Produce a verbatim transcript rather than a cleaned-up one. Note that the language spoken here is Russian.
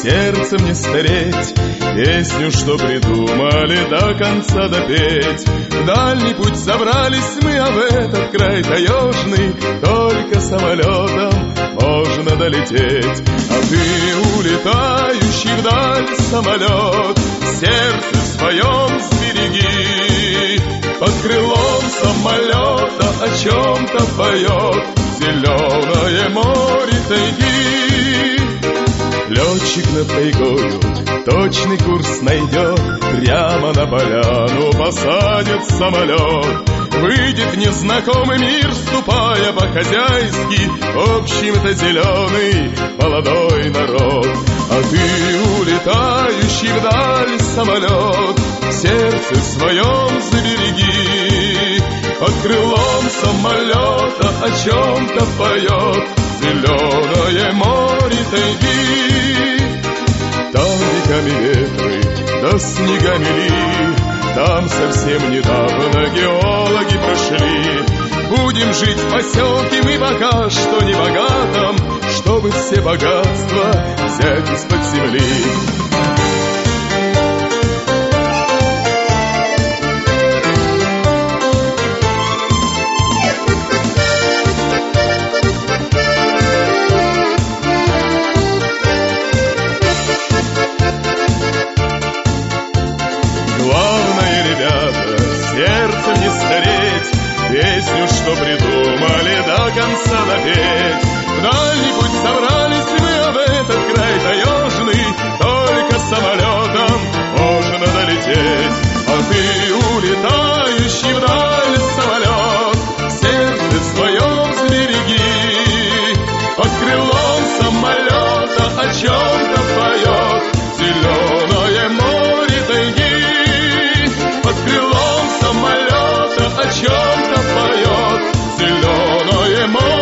сердцем не стареть, песню, что придумали, до конца допеть. В дальний путь собрались мы, а в этот край таежный только самолетом можно долететь. А ты, улетающий вдаль самолет, в сердце своем сбереги. Под крылом самолета о чем-то поет зеленое море тайги. Летчик над тайгою точный курс найдет, прямо на поляну посадит самолет. Выйдет в незнакомый мир, ступая по-хозяйски, общим-то зеленый молодой народ. А ты, улетающий вдаль самолет, в сердце своем забереги. Под крылом самолета о чем-то поет зеленое море тайги. Там веками ветры, да снегами ли, там совсем недавно геологи прошли. Будем жить в поселке мы пока что не богатом, чтобы все богатства взять из-под земли. Главное, ребята, сердцем не стареть, песню, что придумали, до конца допеть. В дальний путь собрались мы, а в этот край таежный только самолетом можно долететь. А ты, улетающий вдаль самолет, в сердце своем сбереги. Под крылом самолета о чем-то поет зеленое море тайги. Под крылом самолета о чем-то поет зеленое море.